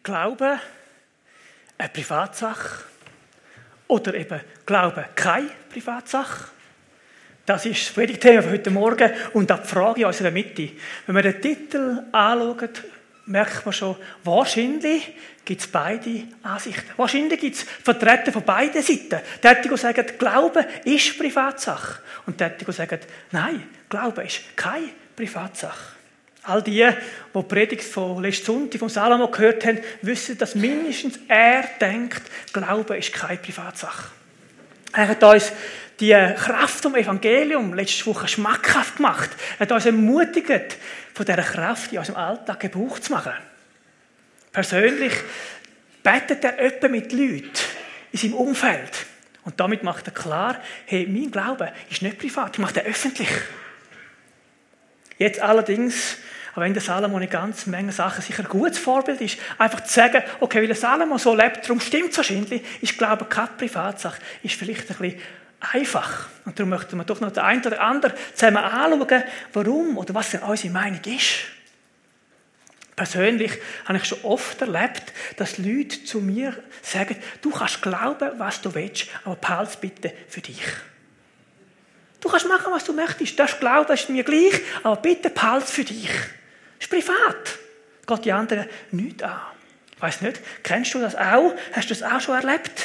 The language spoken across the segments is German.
Glaube eine Privatsache oder eben Glaube keine Privatsache? Das ist das Predigtthema für heute Morgen und auch die Frage in unserer Mitte. Wenn wir den Titel anschauen, merkt man schon, wahrscheinlich gibt es beide Ansichten. Wahrscheinlich gibt es Vertreter von beiden Seiten. Die, die sagen, Glaube ist Privatsache. Und die sagen, nein, Glaube ist keine Privatsache. All die Predigt von letzten Sonntag von Salomo gehört haben, wissen, dass mindestens er denkt, Glaube ist keine Privatsache. Er hat uns die Kraft vom Evangelium letzte Woche schmackhaft gemacht. Er hat uns ermutigt, von dieser Kraft in unserem Alltag Gebrauch zu machen. Persönlich betet er öppe mit Leuten in seinem Umfeld. Und damit macht er klar, hey, mein Glaube ist nicht privat, ich mache den öffentlich. Jetzt allerdings, auch wenn der Salomo eine ganze Menge Sachen sicher ein gutes Vorbild ist, einfach zu sagen, okay, weil der Salomo so lebt, darum stimmt es wahrscheinlich, ist Glaube keine Privatsache, ist vielleicht ein bisschen einfach. Und darum möchten wir doch noch den einen oder anderen zusammen anschauen, warum oder was denn unsere Meinung ist. Persönlich habe ich schon oft erlebt, dass Leute zu mir sagen, du kannst glauben, was du willst, aber behalte es bitte für dich. Du kannst machen, was du möchtest. Du darfst glauben, das ist mir gleich, aber bitte behalte es für dich. Das ist privat. Geht die anderen nichts an. Ich weiss nicht, kennst du das auch? Hast du das auch schon erlebt?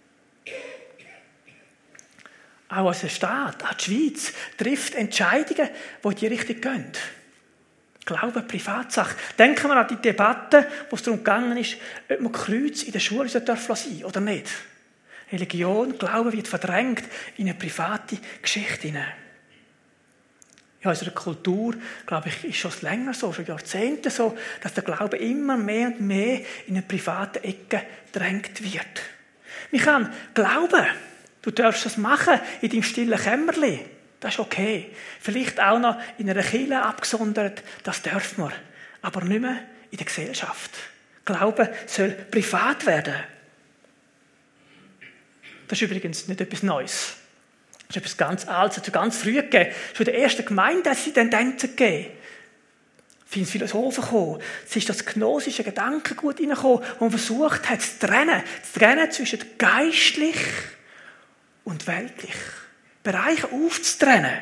Auch unser Staat, auch die Schweiz, trifft Entscheidungen, die in die Richtung gehen. Glaube, Privatsache. Denken wir an die Debatte, wo es darum gegangen ist, ob man Kreuz in der Schule sein darf oder nicht. Religion, Glaube wird verdrängt in eine private Geschichte hinein. In unserer Kultur, glaube ich, ist schon länger so, schon Jahrzehnte so, dass der Glaube immer mehr und mehr in eine private Ecke gedrängt wird. Man kann glauben, du darfst das machen in deinem stillen Kämmerlein. Das ist okay. Vielleicht auch noch in einer Kirche abgesondert, das dürfen wir. Aber nicht mehr in der Gesellschaft. Glauben soll privat werden. Das ist übrigens nicht etwas Neues. Das ist etwas ganz Altes, es hat ganz früh gegeben. Schon in der ersten Gemeinde hat es die Tendenzen gegeben. Viele Philosophen gekommen. Es ist das gnosische Gedankengut hineingekommen, wo man versucht hat, zu trennen zwischen geistlich und weltlich. Bereiche aufzutrennen.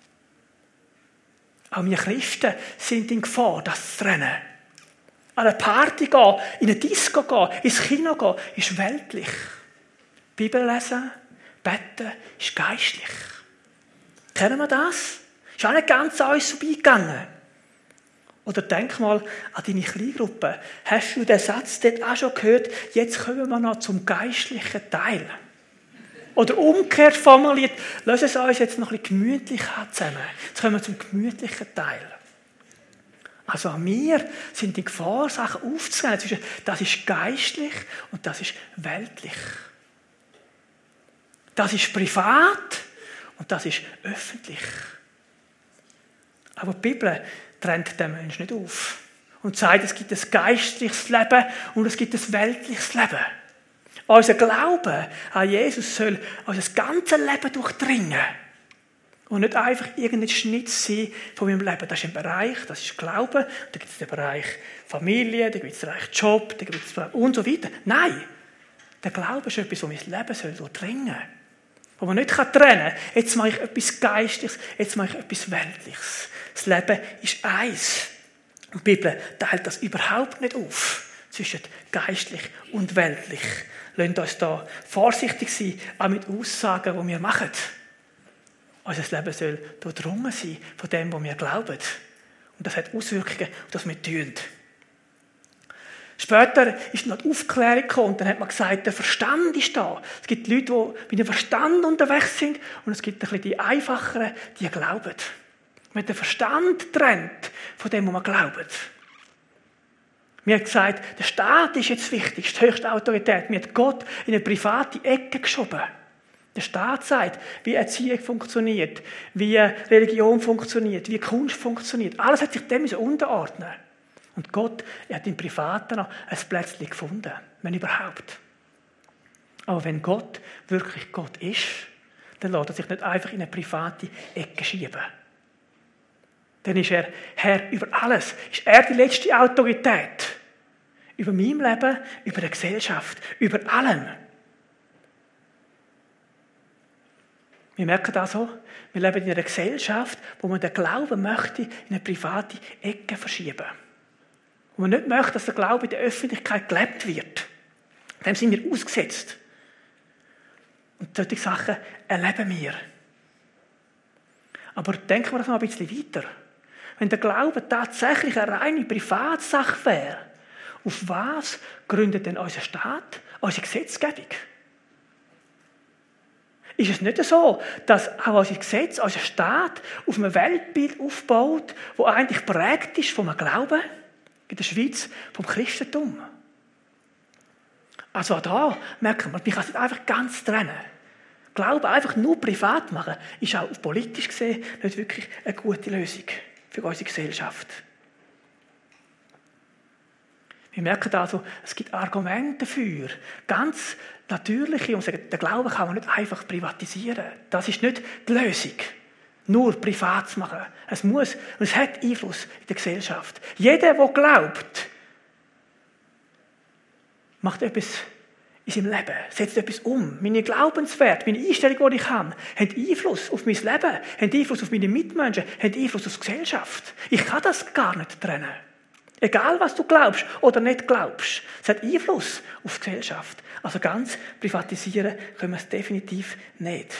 Auch wir Christen sind in Gefahr, das zu trennen. An eine Party gehen, in eine Disco gehen, ins Kino gehen, ist weltlich. Bibel lesen, beten, ist geistlich. Kennen wir das? Ist auch nicht ganz an uns vorbeigegangen. Oder denk mal an deine Kleingruppe. Hast du den Satz dort auch schon gehört? Jetzt kommen wir noch zum geistlichen Teil. Oder umgekehrt formuliert, lass es uns jetzt noch ein bisschen gemütlich haben zusammen. Jetzt kommen wir zum gemütlichen Teil. Also auch wir sind in Gefahr, Sachen aufzuzählen. Das ist geistlich und das ist weltlich. Das ist privat und das ist öffentlich. Aber die Bibel trennt den Menschen nicht auf und sagt, es gibt ein geistliches Leben und es gibt ein weltliches Leben. Unser Glaube an Jesus soll unser ganzes Leben durchdringen. Und nicht einfach irgendein Schnitt sein von meinem Leben. Das ist ein Bereich, das ist Glaube. Da gibt es den Bereich Familie, da gibt es den Bereich Job, da gibt es den Bereich und so weiter. Nein, der Glaube ist etwas, das mein Leben soll durchdringen. Wo man nicht trennen kann. Jetzt mache ich etwas Geistliches, jetzt mache ich etwas Weltliches. Das Leben ist eins. Und die Bibel teilt das überhaupt nicht auf. Zwischen geistlich und weltlich. Lasst uns da vorsichtig sein, auch mit Aussagen, die wir machen. Unser Leben soll durchdrungen sein von dem, was wir glauben. Und das hat Auswirkungen auf das, was wir tun. Später ist noch die Aufklärung gekommen und dann hat man gesagt, der Verstand ist da. Es gibt Leute, die mit dem Verstand unterwegs sind und es gibt ein bisschen die Einfacheren, die glauben. Man hat den Verstand trennt von dem, was man glaubt. Mir hat gesagt, der Staat ist jetzt wichtig, die höchste Autorität. Mir hat Gott in eine private Ecke geschoben. Der Staat sagt, wie Erziehung funktioniert, wie Religion funktioniert, wie Kunst funktioniert. Alles hat sich dem unterordnen. Und Gott, er hat im Privaten noch ein Plätzchen gefunden, wenn überhaupt. Aber wenn Gott wirklich Gott ist, dann lässt er sich nicht einfach in eine private Ecke schieben. Dann ist er Herr über alles. Ist er die letzte Autorität Über mein Leben, über die Gesellschaft, über allem. Wir merken das so, wir leben in einer Gesellschaft, wo man den Glauben möchte in eine private Ecke verschieben. Wo man nicht möchte, dass der Glaube in der Öffentlichkeit gelebt wird. Dem sind wir ausgesetzt. Und solche Sachen erleben wir. Aber denken wir das noch ein bisschen weiter. Wenn der Glaube tatsächlich eine reine Privatsache wäre, auf was gründet denn unser Staat, unsere Gesetzgebung? Ist es nicht so, dass auch unser Gesetz, unser Staat auf einem Weltbild aufbaut, das eigentlich prägt ist vom Glauben, in der Schweiz vom Christentum? Also auch da merken wir, man kann es nicht einfach ganz trennen. Glauben einfach nur privat machen, ist auch politisch gesehen nicht wirklich eine gute Lösung für unsere Gesellschaft. Wir merken also, es gibt Argumente dafür, ganz natürliche, und sagen, den Glauben kann man nicht einfach privatisieren. Das ist nicht die Lösung, nur privat zu machen. Es muss, und es hat Einfluss in der Gesellschaft. Jeder, der glaubt, macht etwas in seinem Leben, setzt etwas um. Meine Glaubenswerte, meine Einstellung, die ich habe, haben Einfluss auf mein Leben, haben Einfluss auf meine Mitmenschen, haben Einfluss auf die Gesellschaft. Ich kann das gar nicht trennen. Egal, was du glaubst oder nicht glaubst, es hat Einfluss auf die Gesellschaft. Also ganz privatisieren können wir es definitiv nicht.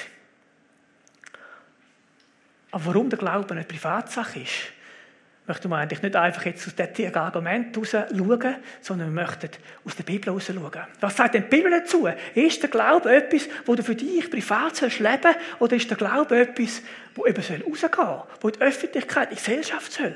Aber warum der Glaube eine Privatsache ist, möchten wir eigentlich nicht einfach jetzt aus diesem Argument heraus schauen, sondern wir möchten aus der Bibel heraus schauen. Was sagt denn die Bibel dazu? Ist der Glaube etwas, das du für dich privat leben sollst, oder ist der Glaube etwas, das eben rausgehen soll, das in die Öffentlichkeit, in die Gesellschaft soll?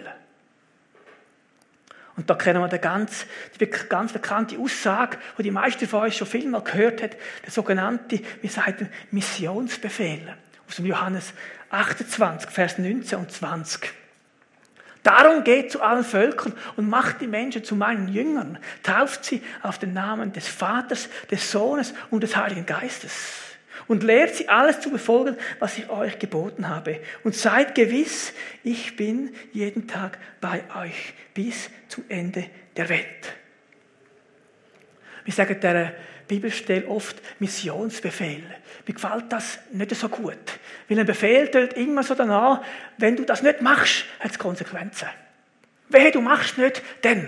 Und da kennen wir die ganz bekannte Aussage, die die meisten von uns schon viel mal gehört haben, der sogenannte, wie sagt man, Missionsbefehl. Aus dem Johannes 28, Vers 19 und 20. Darum geht zu allen Völkern und macht die Menschen zu meinen Jüngern, tauft sie auf den Namen des Vaters, des Sohnes und des Heiligen Geistes und lehrt sie alles zu befolgen, was ich euch geboten habe. Und seid gewiss, ich bin jeden Tag bei euch bis zum Ende der Welt. Wir sagen der Bibelstelle oft Missionsbefehl. Mir gefällt das nicht so gut. Weil ein Befehl tönt immer so danach, wenn du das nicht machst, hat es Konsequenzen. Wehe, du machst nicht, dann.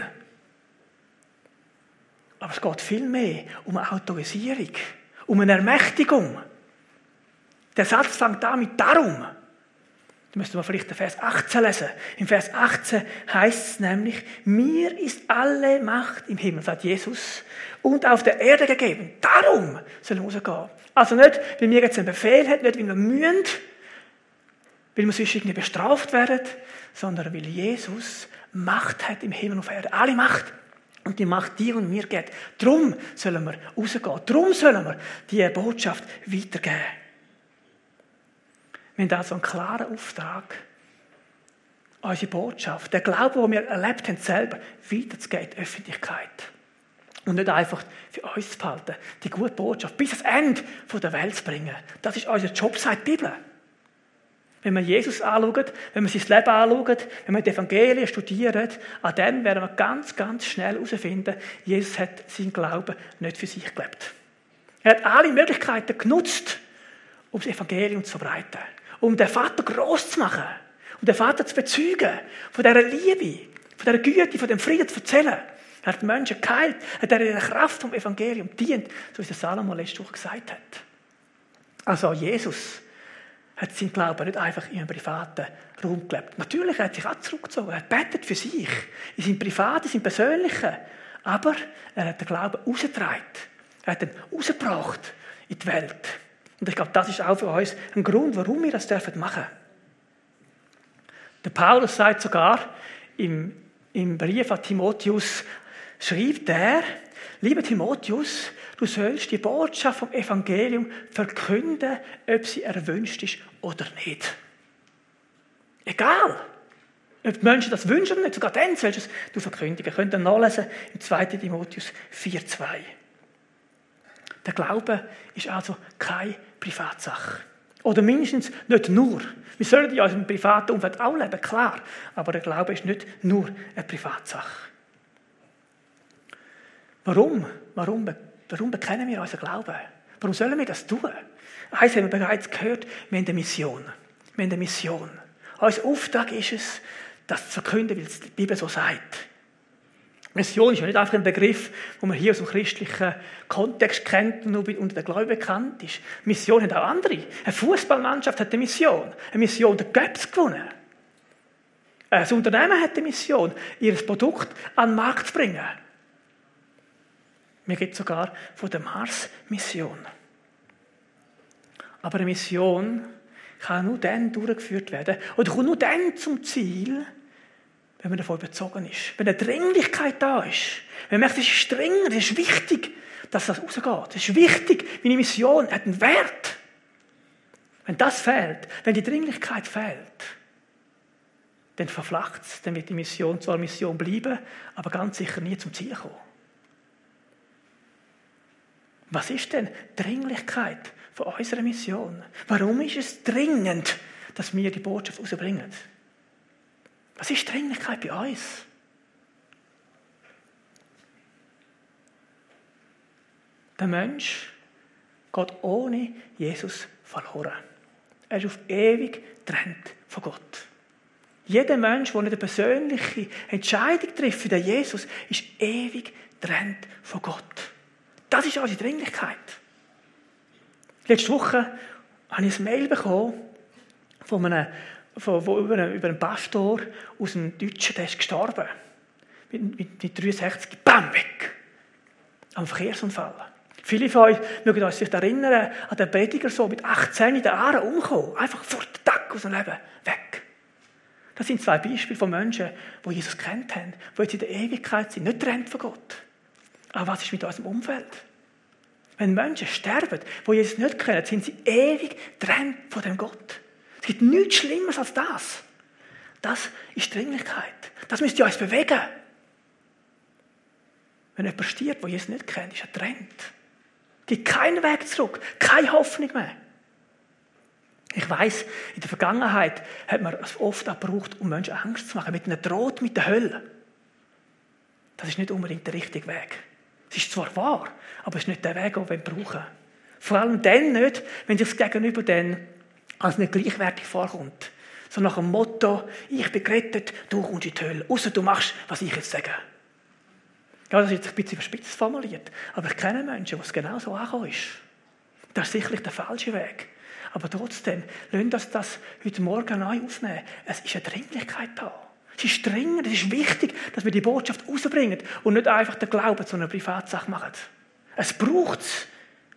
Aber es geht viel mehr um eine Autorisierung, um eine Ermächtigung. Der Satz fängt damit darum. Da müssten wir vielleicht den Vers 18 lesen. Im Vers 18 heißt es nämlich, mir ist alle Macht im Himmel, sagt Jesus, und auf der Erde gegeben. Darum sollen wir rausgehen. Also nicht, weil wir jetzt einen Befehl haben, nicht, weil wir müssen, weil wir sonst irgendwie bestraft werden, sondern weil Jesus Macht hat im Himmel und auf der Erde. Alle Macht. Und die Macht dir und mir geht. Darum sollen wir rausgehen. Darum sollen wir die Botschaft weitergeben. Wir haben also einen klaren Auftrag, unsere Botschaft, den Glauben, den wir erlebt haben, selber weiterzugeben in die Öffentlichkeit. Und nicht einfach für uns zu behalten, die gute Botschaft bis ans Ende der Welt zu bringen. Das ist unser Job, sagt die Bibel. Wenn wir Jesus anschauen, wenn wir sein Leben anschauen, wenn wir die Evangelien studieren, an dem werden wir ganz, ganz schnell herausfinden, Jesus hat seinen Glauben nicht für sich gelebt. Er hat alle Möglichkeiten genutzt, um das Evangelium zu verbreiten, um den Vater gross zu machen, um den Vater zu bezeugen, von dieser Liebe, von dieser Güte, von dem Frieden zu erzählen. Er hat die Menschen geheilt, hat er in der Kraft vom Evangelium dient, so wie der Salomo letzte Woche gesagt hat. Also Jesus hat seinen Glauben nicht einfach in einem privaten Raum gelebt. Natürlich hat er sich auch zurückgezogen, er betet für sich, in seinem privaten, in seinem persönlichen, aber er hat den Glauben rausgetragen, er hat ihn rausgebracht in die Welt. Und ich glaube, das ist auch für uns ein Grund, warum wir das machen dürfen. Der Paulus sagt sogar im Brief an Timotheus, schreibt er, lieber Timotheus, du sollst die Botschaft vom Evangelium verkünden, ob sie erwünscht ist oder nicht. Egal, ob die Menschen das wünschen oder nicht, sogar dann sollst du es verkündigen. Könnt ihr nachlesen im 2. Timotheus 4,2. Der Glaube ist also keine Privatsache. Oder mindestens nicht nur. Wir sollen in unserem privaten Umfeld auch leben, klar. Aber der Glaube ist nicht nur eine Privatsache. Warum bekennen wir unseren Glauben? Warum sollen wir das tun? Eins haben wir bereits gehört, wir haben eine Mission. Wir haben eine Mission. Unser Auftrag ist es, das zu verkünden, weil es die Bibel so sagt. Mission ist ja nicht einfach ein Begriff, den man hier aus dem christlichen Kontext kennt und nur unter den Gläubigen bekannt ist. Mission haben auch andere. Eine Fußballmannschaft hat eine Mission. Eine Mission, den Göps gewonnen. Ein Unternehmen hat eine Mission, ihr Produkt an den Markt zu bringen. Mir gibt sogar von der Mars-Mission. Aber eine Mission kann nur dann durchgeführt werden oder kommt nur dann zum Ziel, wenn man davon überzogen ist. Wenn eine Dringlichkeit da ist. Wenn man merkt, es ist dringend, es ist wichtig, dass das rausgeht. Es ist wichtig, meine Mission hat einen Wert. Wenn das fehlt, wenn die Dringlichkeit fehlt, dann verflacht es, dann wird die Mission zwar Mission bleiben, aber ganz sicher nie zum Ziel kommen. Was ist denn Dringlichkeit von unserer Mission? Warum ist es dringend, dass wir die Botschaft rausbringen? Was ist Dringlichkeit bei uns? Der Mensch geht ohne Jesus verloren. Er ist auf ewig getrennt von Gott. Jeder Mensch, der nicht eine persönliche Entscheidung trifft für den Jesus, ist ewig getrennt von Gott. Das ist unsere Dringlichkeit. Letzte Woche habe ich ein Mail bekommen über einen Pastor aus dem Deutschen, der ist gestorben. Mit 63, bam, weg. Am Verkehrsunfall. Viele von euch mögen euch sich erinnern, an den Prediger so mit 18 in den Aare umgekommen. Einfach vor den Tag aus dem Leben weg. Das sind zwei Beispiele von Menschen, die Jesus kennt haben, die jetzt in der Ewigkeit sind, nicht getrennt von Gott. Aber was ist mit unserem Umfeld? Wenn Menschen sterben, die Jesus nicht kennen, sind sie ewig getrennt von dem Gott. Es gibt nichts Schlimmeres als das. Das ist Dringlichkeit. Das müsst ihr uns bewegen. Wenn jemand stirbt, der Jesus nicht kennt, ist er getrennt. Es gibt keinen Weg zurück, keine Hoffnung mehr. Ich weiss, in der Vergangenheit hat man es oft auch gebraucht, um Menschen Angst zu machen, mit einer Droht, mit der Hölle. Das ist nicht unbedingt der richtige Weg. Es ist zwar wahr, aber es ist nicht der Weg, den wir brauchen. Vor allem dann nicht, wenn sich das Gegenüber dann als nicht gleichwertig vorkommt. So nach dem Motto, ich bin gerettet, du kommst in die Hölle. Ausser du machst, was ich jetzt sage. Ja, das ist jetzt ein bisschen überspitzt formuliert. Aber ich kenne Menschen, wo es genau so angekommen ist. Das ist sicherlich der falsche Weg. Aber trotzdem, lasst uns das heute Morgen neu aufnehmen. Es ist eine Dringlichkeit da. Es ist dringend, es ist wichtig, dass wir die Botschaft rausbringen und nicht einfach den Glauben zu einer Privatsache machen. Es braucht es.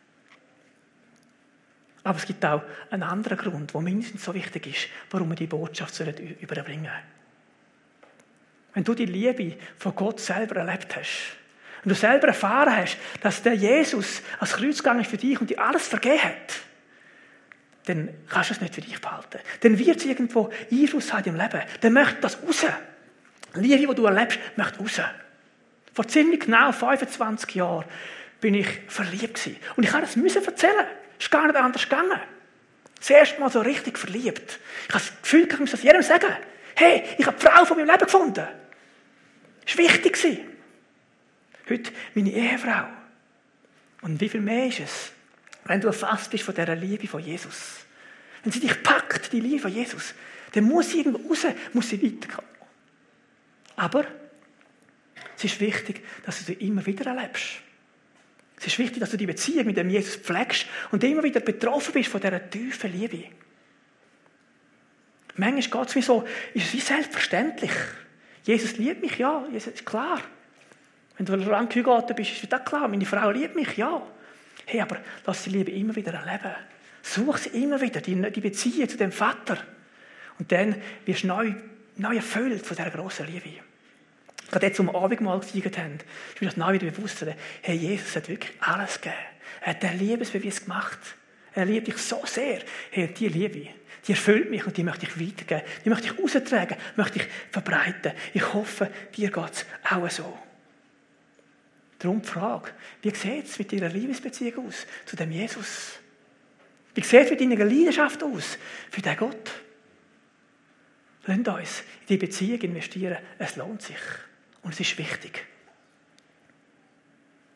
Aber es gibt auch einen anderen Grund, der mindestens so wichtig ist, warum wir die Botschaft überbringen sollen. Wenn du die Liebe von Gott selber erlebt hast, wenn du selber erfahren hast, dass der Jesus ans Kreuz gegangen ist für dich und dir alles vergeben hat, dann kannst du es nicht für dich behalten. Dann wird es irgendwo Einfluss haben im Leben. Dann möchte das raus. Die Liebe, die du erlebst, möchte raus. Vor ziemlich genau 25 Jahren bin ich verliebt gewesen. Und ich musste das erzählen. Es ist gar nicht anders gegangen. Das erste Mal so richtig verliebt. Ich habe das Gefühl, ich muss das jedem sagen. Hey, ich habe die Frau von meinem Leben gefunden. Das war wichtig. Heute meine Ehefrau. Und wie viel mehr ist es, wenn du erfasst bist von dieser Liebe von Jesus. Wenn sie dich packt, die Liebe von Jesus, dann muss sie irgendwo raus, muss sie weiterkommen. Aber es ist wichtig, dass du sie immer wieder erlebst. Es ist wichtig, dass du die Beziehung mit dem Jesus pflegst und immer wieder betroffen bist von dieser tiefen Liebe. Manchmal geht es mir so, ist es wie selbstverständlich. Jesus liebt mich, ja, Jesus ist klar. Wenn du lange geheiratet bist, ist das klar, meine Frau liebt mich, ja. Hey, aber lass die Liebe immer wieder erleben. Such sie immer wieder, die Beziehung zu dem Vater. Und dann wirst du neu erfüllt von dieser grossen Liebe. Gerade jetzt, als wir Abendmahl gefeiert haben, ist mir das neu wieder bewusst, hey, Jesus hat wirklich alles gegeben. Er hat den Liebesbeweis gemacht. Er liebt dich so sehr. Hey, und die Liebe, die erfüllt mich und die möchte ich weitergeben. Die möchte ich austragen, möchte ich verbreiten. Ich hoffe, dir geht es auch so. Darum die Frage, wie sieht es mit deiner Liebesbeziehung aus zu dem Jesus? Wie sieht es mit deiner Leidenschaft aus für den Gott? Lasst uns in die Beziehung investieren. Es lohnt sich. Und es ist wichtig.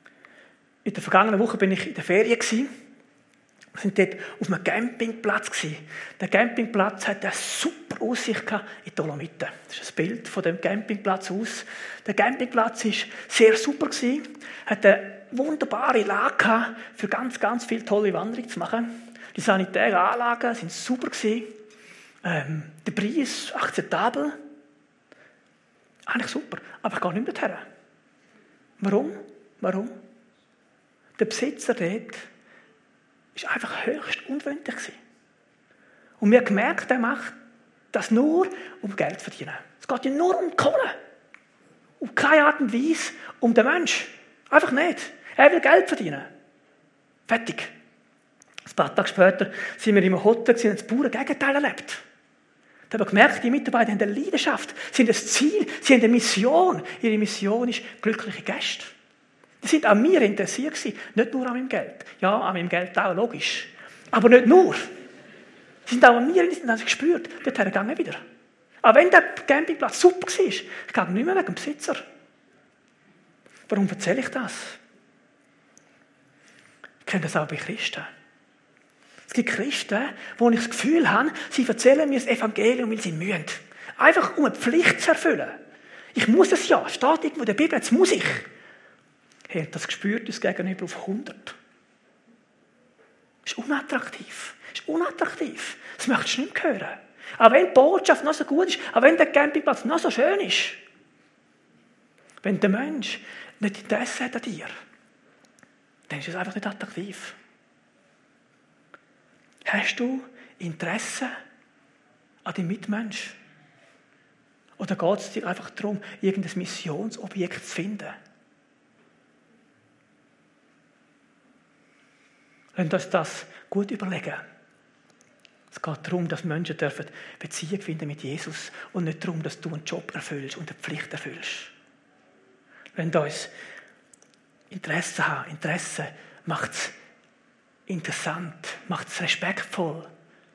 In der vergangenen Woche bin ich in der Ferien gewesen. Wir sind dort auf einem Campingplatz gewesen. Der Campingplatz hat eine super Aussicht in die Dolomiten. Das ist ein Bild von dem Campingplatz aus. Der Campingplatz war sehr super gewesen, hat eine wunderbare Lage gehabt, für ganz, ganz viele tolle Wanderungen zu machen. Die sanitären Anlagen sind super gewesen. Der Preis akzeptabel. Eigentlich super. Aber ich gehe nicht mehr dorthin. Warum? Der Besitzer dort war einfach höchst unfreundlich gewesen. Und wir haben gemerkt, er macht das nur, um Geld zu verdienen. Es geht ihm nur um die Kohle. Auf keine Art und Weise um den Menschen. Einfach nicht. Er will Geld verdienen. Fertig. Ein paar Tage später sind wir im Hotel und haben das pure Gegenteil erlebt. Da haben wir gemerkt, die Mitarbeiter haben eine Leidenschaft, sie haben ein Ziel, sie haben eine Mission. Ihre Mission ist glückliche Gäste. Die sind an mir interessiert gewesen, nicht nur an meinem Geld. Ja, an meinem Geld auch, logisch. Aber nicht nur. Sie sind auch an mir interessiert und haben sich gespürt, dorthin gehen wir wieder. Aber wenn der Campingplatz super war, ich gehe nicht mehr wegen dem Besitzer. Warum erzähle ich das? Ich kenne das auch bei Christen. Es gibt Christen, wo ich das Gefühl habe, sie erzählen mir das Evangelium, weil sie mühen. Einfach um eine Pflicht zu erfüllen. Ich muss es ja. Steht irgendwo in der Bibel, jetzt muss ich. Hey, das gespürt ist gegenüber auf 100. Das ist unattraktiv. Das möchtest du nicht hören. Auch wenn die Botschaft noch so gut ist, auch wenn der Campingplatz noch so schön ist. Wenn der Mensch nicht Interesse hat an dir, dann ist es einfach nicht attraktiv. Hast du Interesse an deinem Mitmenschen? Oder geht es dir einfach darum, irgendein Missionsobjekt zu finden? Lass uns das gut überlegen. Es geht darum, dass Menschen Beziehung finden mit Jesus und nicht darum, dass du einen Job erfüllst und eine Pflicht erfüllst. Wenn du uns Interesse haben, Interesse macht es interessant, macht es respektvoll.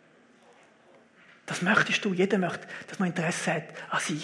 Das möchtest du. Jeder möchte, dass man Interesse hat an sich.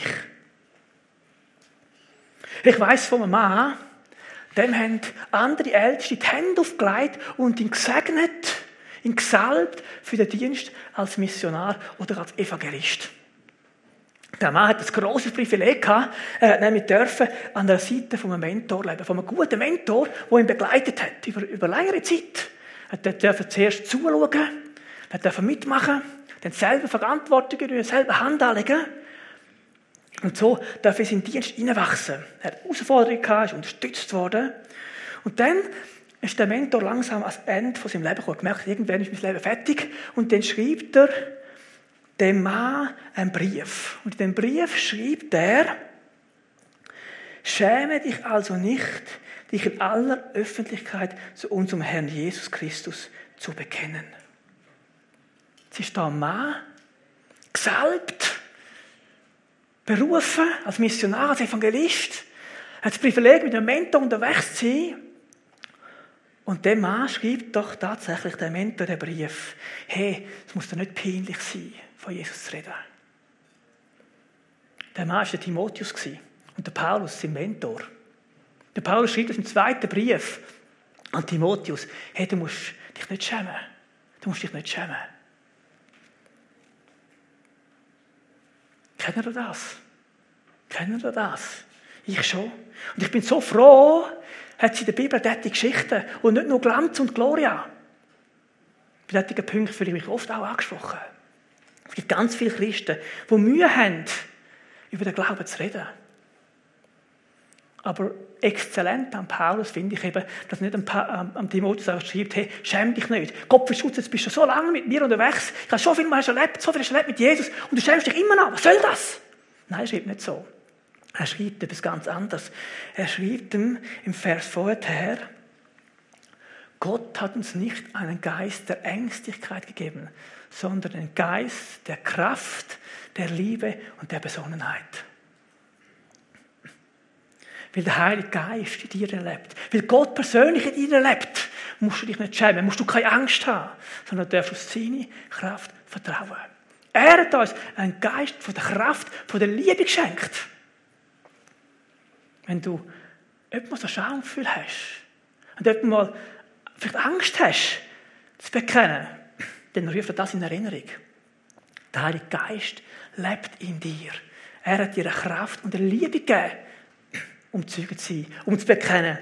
Ich weiss von einem Mann, dem haben andere Älteste die Hände aufgelegt und ihn gesegnet, ihn gesalbt für den Dienst als Missionar oder als Evangelist. Der Mann hat ein grosses Privileg gehabt, nämlich dürfen an der Seite von einem Mentor leben, von einem guten Mentor, der ihn begleitet hat, über längere Zeit. Er durfte zuerst zuschauen, er durfte mitmachen, dann selber Verantwortung übernehmen, selber Hand anlegen. Und so darf er in seinen Dienst hineinwachsen. Er hat Herausforderungen gehabt, ist unterstützt worden. Und dann ist der Mentor langsam ans Ende von seinem Leben gekommen. Er gemerkt, irgendwann ist mein Leben fertig. Und dann schreibt er dem Mann einen Brief. Und in dem Brief schreibt er: Schäme dich also nicht, dich in aller Öffentlichkeit zu unserem Herrn Jesus Christus zu bekennen. Es ist da ein Mann, gesalbt, berufen als Missionar, als Evangelist, hat das Privileg, mit einem Mentor unterwegs zu sein. Und der Mann schreibt doch tatsächlich der Mentor den Brief: Hey, es muss doch nicht peinlich sein, von Jesus zu reden. Der Mann war der Timotheus und der Paulus, sein Mentor. Der Paulus schreibt das im 2. Brief an Timotheus: Hey, du musst dich nicht schämen. Du musst dich nicht schämen. Kennen ihr das? Ich schon. Und ich bin so froh, hat sie in der Bibel diese Geschichten und nicht nur Glanz und Gloria. Bei solchen Punkten fühle ich mich oft auch angesprochen. Es gibt ganz viele Christen, die Mühe haben, über den Glauben zu reden. Aber exzellent an Paulus finde ich eben, dass er nicht am Timotheus auch schreibt: Hey, schäm dich nicht. Gott verschutzt, jetzt bist du so lange mit mir unterwegs. Ich habe schon viel mal erlebt, so viel erlebt mit Jesus und du schämst dich immer noch. Was soll das? Nein, er schreibt nicht so. Er schreibt etwas ganz anderes. Er schreibt ihm im Vers vorher: Gott hat uns nicht einen Geist der Ängstlichkeit gegeben, sondern einen Geist der Kraft, der Liebe und der Besonnenheit. Weil der Heilige Geist in dir lebt, weil Gott persönlich in dir lebt, musst du dich nicht schämen, musst du keine Angst haben, sondern darfst auf seine Kraft vertrauen. Er hat uns einen Geist von der Kraft, von der Liebe geschenkt. Wenn du etwas so Schamgefühl hast, Und wenn du mal vielleicht Angst hast, zu bekennen, dann ruft er das in Erinnerung. Der Heilige Geist lebt in dir. Er hat dir eine Kraft und eine Liebe gegeben, um Zeuge zu sein, um zu bekennen.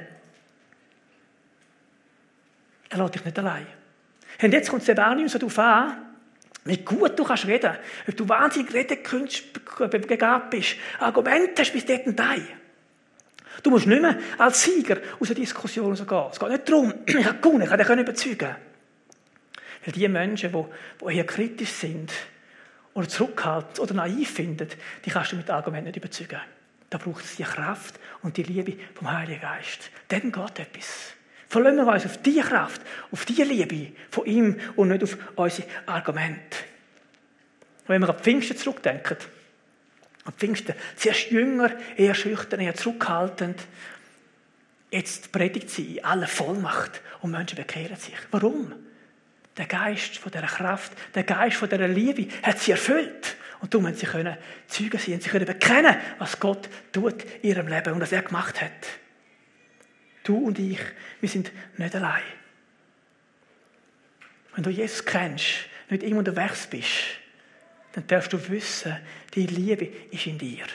Er lässt dich nicht allein. Und jetzt kommt es eben auch nicht mehr so darauf an, wie gut du kannst reden, ob du wahnsinnig redebegabt bist, Argumente hast bis dort und dahin. Du musst nicht mehr als Sieger aus einer Diskussion rausgehen. Es geht nicht darum, ich habe gewonnen, ich kann dich überzeugen. Weil die Menschen, die eher kritisch sind oder zurückhaltend oder naiv finden, die kannst du mit Argumenten nicht überzeugen. Da braucht es die Kraft und die Liebe vom Heiligen Geist. Dann geht etwas. Verlassen wir uns auf diese Kraft, auf diese Liebe von ihm und nicht auf unsere Argumente. Wenn wir an Pfingsten zurückdenken, an Pfingsten, zuerst jünger, eher schüchtern, eher zurückhaltend, jetzt predigt sie in aller Vollmacht und Menschen bekehren sich. Warum? Der Geist von dieser Kraft, der Geist von dieser Liebe hat sie erfüllt. Und darum haben sie können Zeugen sein, sie können bekennen, was Gott tut in ihrem Leben und was er gemacht hat. Du und ich, wir sind nicht allein. Wenn du Jesus kennst, nicht immer unterwegs bist, dann darfst du wissen, die Liebe ist in dir.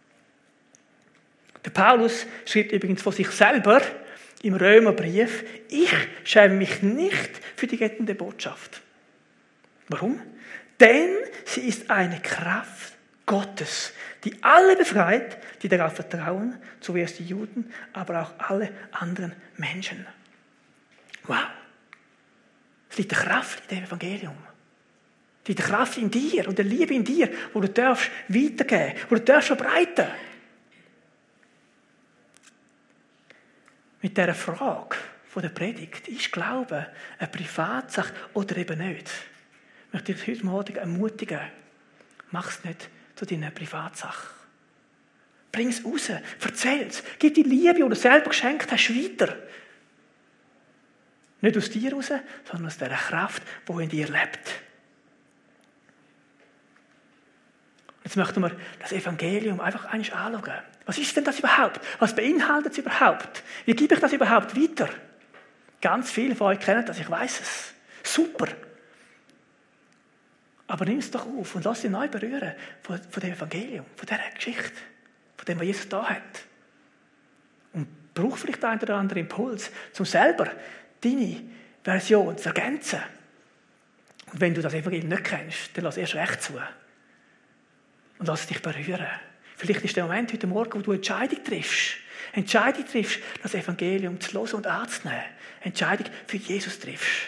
Der Paulus schreibt übrigens von sich selber im Römerbrief, ich schäme mich nicht für die rettende Botschaft. Warum? Denn sie ist eine Kraft Gottes, die alle befreit, die darauf vertrauen, zuerst die Juden, aber auch alle anderen Menschen. Wow! Es liegt eine Kraft in dem Evangelium. Es liegt eine Kraft in dir und eine Liebe in dir, wo du darfst weitergeben, wo du darfst verbreiten. Mit dieser Frage von der Predigt, ist Glaube eine Privatsache oder eben nicht? Ich möchte dich heute Morgen ermutigen, mach es nicht zu deiner Privatsache. Bring es raus, erzähl es, gib die Liebe, die du selber geschenkt hast, weiter. Nicht aus dir raus, sondern aus dieser Kraft, die in dir lebt. Jetzt möchten wir das Evangelium einfach einmal anschauen. Was ist denn das überhaupt? Was beinhaltet es überhaupt? Wie gebe ich das überhaupt weiter? Ganz viele von euch kennen das, ich weiß es. Super. Aber nimm es doch auf und lass dich neu berühren von dem Evangelium, von dieser Geschichte, von dem, was Jesus da hat. Und brauch vielleicht einen oder anderen Impuls, um selber deine Version zu ergänzen. Und wenn du das Evangelium nicht kennst, dann lass erst recht zu. Und lass dich berühren. Vielleicht ist der Moment heute Morgen, wo du Entscheidung triffst, das Evangelium zu hören und anzunehmen. Entscheidung für Jesus triffst.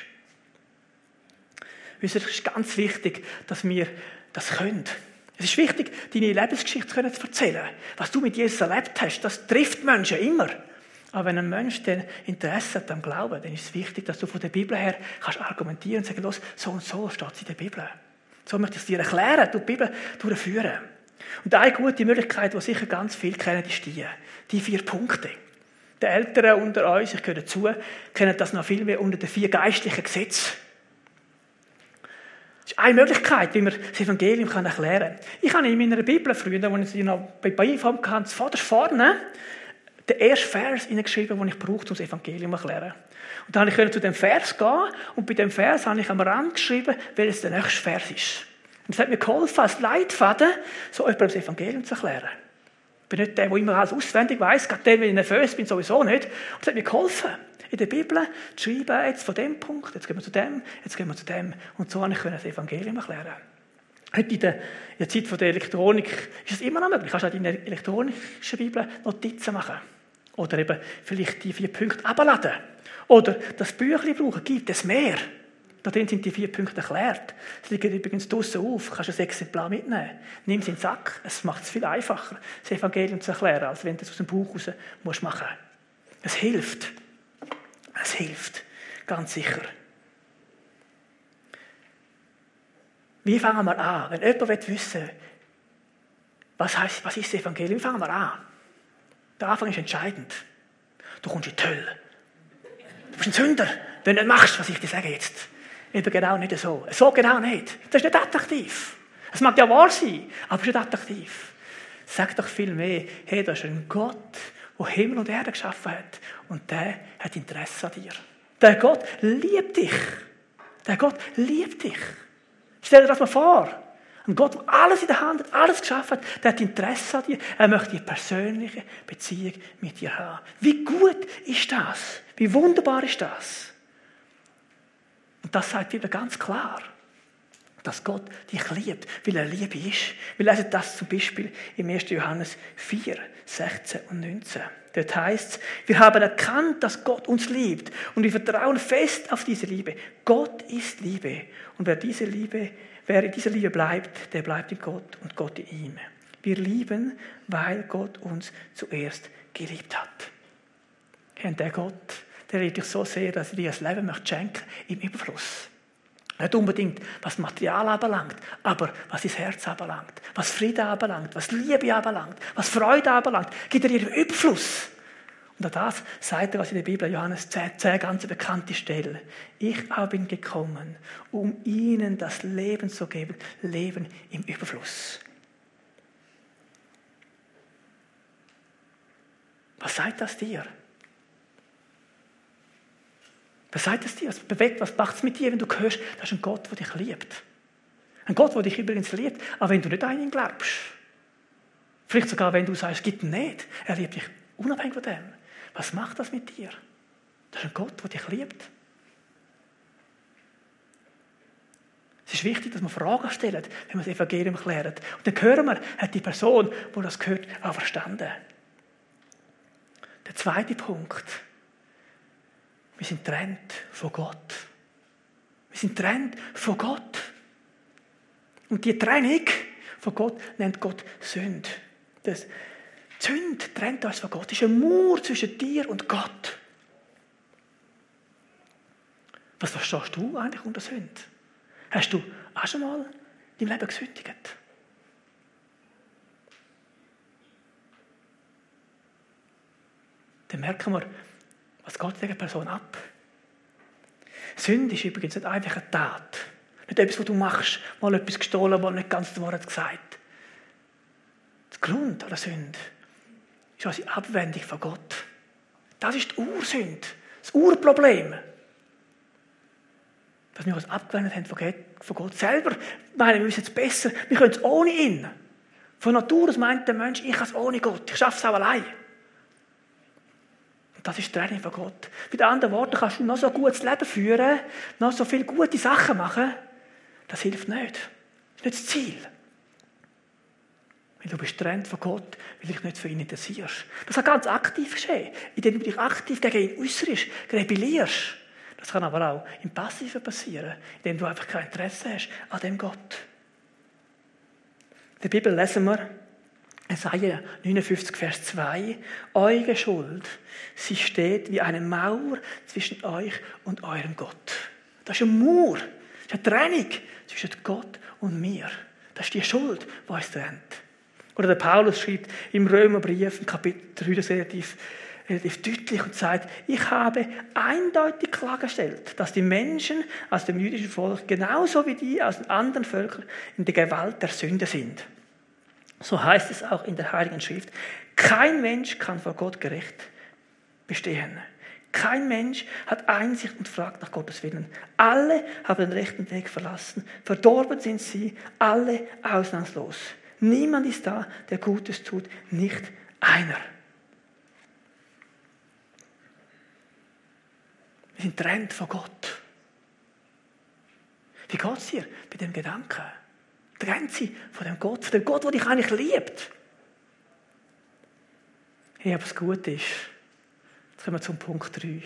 Es ist ganz wichtig, dass wir das können. Es ist wichtig, deine Lebensgeschichte zu erzählen. Was du mit Jesus erlebt hast, das trifft Menschen immer. Aber wenn ein Mensch dann Interesse hat am Glauben, dann ist es wichtig, dass du von der Bibel her kannst argumentieren und sagen, los, so und so steht es in der Bibel. So möchte ich es dir erklären, du die Bibel durchführen. Und eine gute Möglichkeit, die sicher ganz viele kennen, ist die 4 Punkte. Die Älteren unter uns, ich gehöre dazu, kennen das noch viel mehr unter den 4 geistlichen Gesetzen. Das ist eine Möglichkeit, wie man das Evangelium erklären kann. Ich habe in meiner Bibel früher, als ich sie noch bei Einfall hatte, vorne den ersten Vers hineingeschrieben, den ich brauchte, um das Evangelium zu erklären. Und dann konnte ich zu dem Vers gehen und bei dem Vers habe ich am Rand geschrieben, welches der nächste Vers ist. Und es hat mir geholfen, als Leitfaden so etwas das Evangelium zu erklären. Ich bin nicht der, der immer alles auswendig weiss, gerade der, wenn ich nervös bin, sowieso nicht. Und es hat mir geholfen, in der Bibel zu schreiben, jetzt von dem Punkt, jetzt gehen wir zu dem, jetzt gehen wir zu dem. Und so konnte ich das Evangelium erklären. Heute in der Zeit der Elektronik ist es immer noch möglich. Du kannst auch in der elektronischen Bibel Notizen machen. Oder eben vielleicht die 4 Punkte abladen. Oder das Büchlein brauchen, gibt es mehr. Da drin sind die 4 Punkte erklärt. Es liegen übrigens draussen auf. Du kannst ein Exemplar mitnehmen. Nimm es in den Sack. Es macht es viel einfacher, das Evangelium zu erklären, als wenn du es aus dem Buch raus machen musst. Es hilft. Es hilft. Ganz sicher. Wie fangen wir an? Wenn jemand wissen will, was ist das Evangelium, fangen wir an. Der Anfang ist entscheidend. Du kommst in die Hölle. Du bist ein Sünder, wenn du nicht machst, was ich dir sage jetzt. Eben genau nicht so. So genau nicht. Das ist nicht attraktiv. Es mag ja wahr sein, aber es ist nicht attraktiv. Sag doch viel mehr, hey, da ist ein Gott, der Himmel und Erde geschaffen hat. Und der hat Interesse an dir. Der Gott liebt dich. Der Gott liebt dich. Stell dir das mal vor. Ein Gott, der alles in der Hand hat, alles geschaffen hat, der hat Interesse an dir. Er möchte eine persönliche Beziehung mit dir haben. Wie gut ist das? Wie wunderbar ist das? Und das sagt die Bibel ganz klar, dass Gott dich liebt, weil er Liebe ist. Wir lesen das zum Beispiel im 1. Johannes 4, 16 und 19. Dort heißt es, wir haben erkannt, dass Gott uns liebt und wir vertrauen fest auf diese Liebe. Gott ist Liebe und wer in dieser Liebe bleibt, der bleibt in Gott und Gott in ihm. Wir lieben, weil Gott uns zuerst geliebt hat. Und der Gott, der liebt dich so sehr, dass er dir das Leben schenken möchte im Überfluss. Nicht unbedingt, was Material anbelangt, aber was dein Herz anbelangt, was Frieden anbelangt, was Liebe anbelangt, was Freude anbelangt, gibt er dir im Überfluss. Und an das sagt er, was in der Bibel, Johannes 10, ganz bekannte Stelle. Ich auch bin gekommen, um ihnen das Leben zu geben, Leben im Überfluss. Was sagt das dir? Was sagt es dir? Was bewegt, was macht es mit dir, wenn du hörst, das ist ein Gott, der dich liebt? Ein Gott, der dich übrigens liebt, auch wenn du nicht an ihn glaubst. Vielleicht sogar, wenn du sagst, es gibt ihn nicht. Er liebt dich unabhängig von dem. Was macht das mit dir? Das ist ein Gott, der dich liebt. Es ist wichtig, dass wir Fragen stellen, wenn wir das Evangelium klären. Und dann hören wir, hat die Person, die das gehört, auch verstanden. Der zweite Punkt. Wir sind getrennt von Gott. Wir sind getrennt von Gott. Und die Trennung von Gott nennt Gott Sünde. Die Sünde trennt uns von Gott. Es ist ein Mauer zwischen dir und Gott. Was verstehst du eigentlich unter Sünde? Hast du auch schon mal in deinem Leben gesündigt? Dann merken wir, was geht dieser Person ab? Sünde ist übrigens nicht einfach eine Tat. Nicht etwas, was du machst, mal etwas gestohlen, mal nicht ganz die Wahrheit gesagt. Der Grund der Sünde ist unsere Abwendung von Gott. Das ist die Ursünde, das Urproblem. Dass wir uns abgewendet haben von Gott selber. Meinen, wir wissen es besser, wir können es ohne ihn. Von Natur aus meint der Mensch, ich kann es ohne Gott, ich schaffe es auch allein. Das ist die Trennung von Gott. Mit anderen Worten kannst du noch so ein gutes Leben führen, noch so viele gute Sachen machen. Das hilft nicht. Das ist nicht das Ziel. Weil du bist getrennt von Gott, weil du dich nicht für ihn interessierst. Das kann ganz aktiv geschehen, indem du dich aktiv gegen ihn äußerst, rebellierst. Das kann aber auch im Passiven passieren, indem du einfach kein Interesse hast an dem Gott. In der Bibel lesen wir, Jesaja 59, Vers 2. Eure Schuld, sie steht wie eine Mauer zwischen euch und eurem Gott. Das ist eine Mauer, das ist eine Trennung zwischen Gott und mir. Das ist die Schuld, die uns trennt. Oder der Paulus schreibt im Römerbrief, im Kapitel 3, das relativ deutlich und sagt, ich habe eindeutig klargestellt, dass die Menschen aus dem jüdischen Volk genauso wie die aus den anderen Völkern in der Gewalt der Sünde sind. So heißt es auch in der Heiligen Schrift. Kein Mensch kann vor Gott gerecht bestehen. Kein Mensch hat Einsicht und fragt nach Gottes Willen. Alle haben den rechten Weg verlassen. Verdorben sind sie, alle ausnahmslos. Niemand ist da, der Gutes tut, nicht einer. Wir sind getrennt von Gott. Wie geht es dir bei dem Gedanken? Trennt sie von dem Gott, der dich eigentlich liebt. Hey, aber das Gute ist, jetzt kommen wir zum Punkt 3.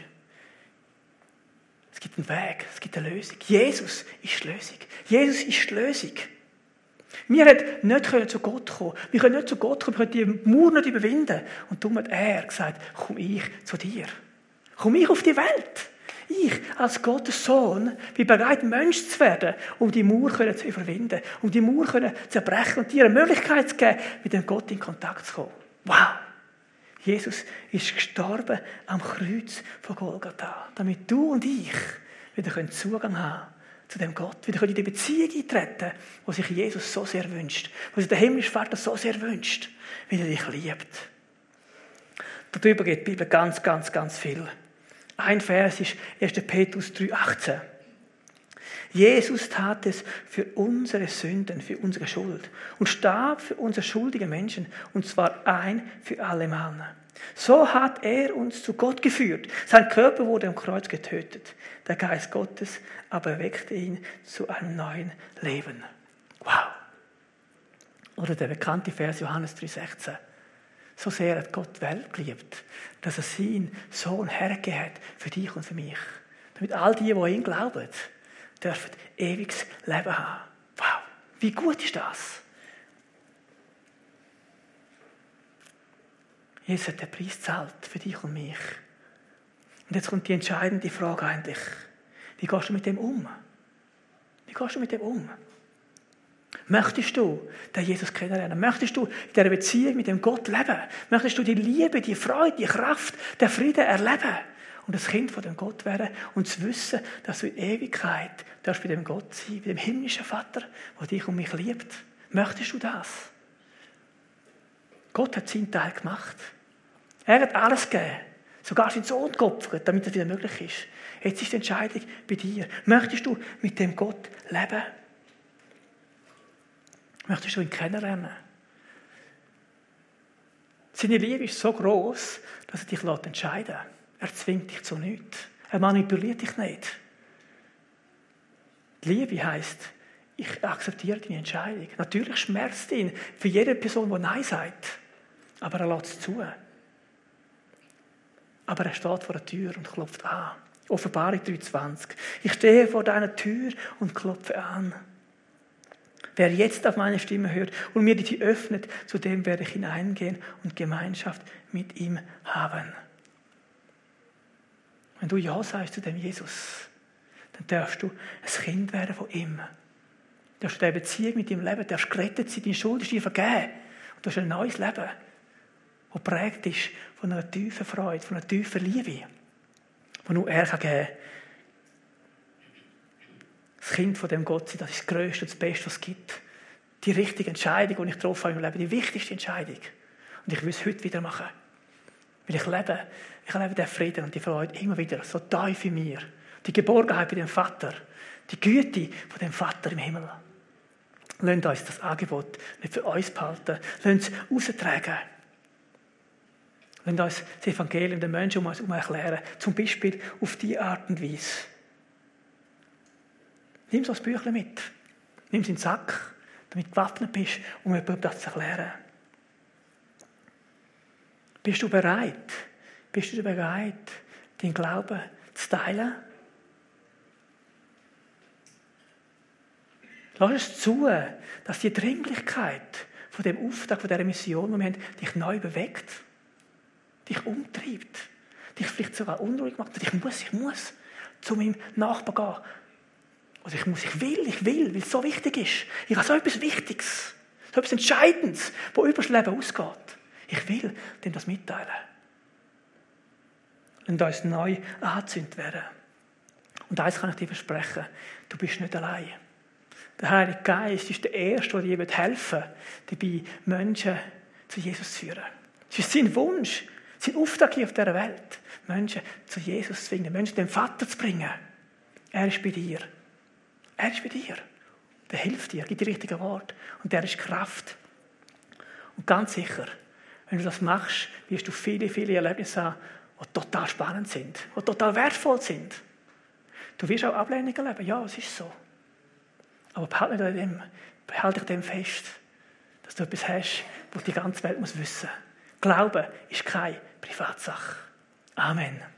Es gibt einen Weg, es gibt eine Lösung. Jesus ist die Lösung. Jesus ist die Lösung. Wir können nicht zu Gott kommen. Wir können nicht zu Gott kommen, wir können die Mauer nicht überwinden. Und darum hat er gesagt, komm ich zu dir. Komm ich auf die Welt. Ich als Gottes Sohn bin bereit, Mensch zu werden, um die Mauer zu überwinden, um die Mauer zu zerbrechen und dir eine Möglichkeit zu geben, mit dem Gott in Kontakt zu kommen. Wow! Jesus ist gestorben am Kreuz von Golgatha, damit du und ich wieder Zugang haben zu dem Gott, wieder in die Beziehung eintreten, die sich Jesus so sehr wünscht, die sich der himmlische Vater so sehr wünscht, weil er dich liebt. Darüber geht die Bibel ganz, ganz, ganz viel. Ein Vers ist 1. Petrus 3,18. Jesus tat es für unsere Sünden, für unsere Schuld und starb für unsere schuldigen Menschen, und zwar ein für alle Mal. So hat er uns zu Gott geführt. Sein Körper wurde am Kreuz getötet. Der Geist Gottes aber erweckte ihn zu einem neuen Leben. Wow. Oder der bekannte Vers Johannes 3,16. So sehr hat Gott die Welt geliebt, dass er seinen Sohn hergegeben hat für dich und für mich. Damit all die an ihn glauben, dürfen ewiges Leben haben. Wow, wie gut ist das? Jesus hat den Preis gezahlt für dich und mich. Und jetzt kommt die entscheidende Frage eigentlich. Wie gehst du mit dem um? Wie gehst du mit dem um? Möchtest du den Jesus kennenlernen? Möchtest du in dieser Beziehung mit dem Gott leben? Möchtest du die Liebe, die Freude, die Kraft, den Frieden erleben? Und das Kind von dem Gott werden und zu wissen, dass du in Ewigkeit darfst bei dem Gott sein, bei dem himmlischen Vater, der dich und mich liebt. Möchtest du das? Gott hat seinen Teil gemacht. Er hat alles gegeben, sogar seinen Sohn geopfert, damit das wieder möglich ist. Jetzt ist die Entscheidung bei dir. Möchtest du mit dem Gott leben? Möchtest du ihn kennenlernen? Seine Liebe ist so gross, dass er dich entscheiden lässt. Er zwingt dich zu nichts. Er manipuliert dich nicht. Die Liebe heisst, ich akzeptiere deine Entscheidung. Natürlich schmerzt ihn für jede Person, die Nein sagt. Aber er lässt es zu. Aber er steht vor der Tür und klopft an. Offenbarung 3,20. Ich stehe vor deiner Tür und klopfe an. Wer jetzt auf meine Stimme hört und mir die Tür öffnet, zu dem werde ich hineingehen und Gemeinschaft mit ihm haben. Wenn du Ja sagst zu dem Jesus, dann darfst du ein Kind werden von ihm. Du darfst in dieser Beziehung mit ihm leben, du darfst gerettet sein, deine Schuld ist dir vergeben. Und du hast ein neues Leben, das geprägt ist von einer tiefen Freude, von einer tiefen Liebe, die nur er geben kann. Das Kind von dem Gott sein, das ist das Größte und das Beste, was es gibt. Die richtige Entscheidung, die ich getroffen habe im Leben, die wichtigste Entscheidung. Und ich will es heute wieder machen. Weil ich lebe den Frieden und die Freude immer wieder so tief in mir. Die Geborgenheit bei dem Vater, die Güte von dem Vater im Himmel. Lasst uns das Angebot nicht für uns behalten. Lasst es raustragen. Lasst uns das Evangelium den Menschen um uns herum erklären. Zum Beispiel auf diese Art und Weise. Nimm so ein Büchlein mit. Nimm es in den Sack, damit du gewappnet bist, um jemandem das zu erklären. Bist du bereit? Bist du bereit, deinen Glauben zu teilen? Lass es zu, dass die Dringlichkeit von dem Auftrag, von dieser Mission, die wir haben, dich neu bewegt, dich umtreibt, dich vielleicht sogar unruhig macht. Ich muss zu meinem Nachbarn gehen. Oder ich will, weil es so wichtig ist. Ich habe so etwas Wichtiges, so etwas Entscheidendes, das über das Leben ausgeht. Ich will dem das mitteilen. Und uns neu angezündet werden. Und eins kann ich dir versprechen, du bist nicht allein. Der Heilige Geist ist der Erste, der dir helfen wird, dabei Menschen zu Jesus zu führen. Es ist sein Wunsch, sein Auftrag hier auf dieser Welt, Menschen zu Jesus zu zwingen, Menschen dem Vater zu bringen. Er ist bei dir. Er ist bei dir. Der hilft dir, gibt die richtigen Worte. Und der ist Kraft. Und ganz sicher, wenn du das machst, wirst du viele, viele Erlebnisse haben, die total spannend sind, die total wertvoll sind. Du wirst auch Ablehnung erleben. Ja, es ist so. Aber behalte dich dem fest, dass du etwas hast, was die ganze Welt wissen muss. Glaube ist keine Privatsache. Amen.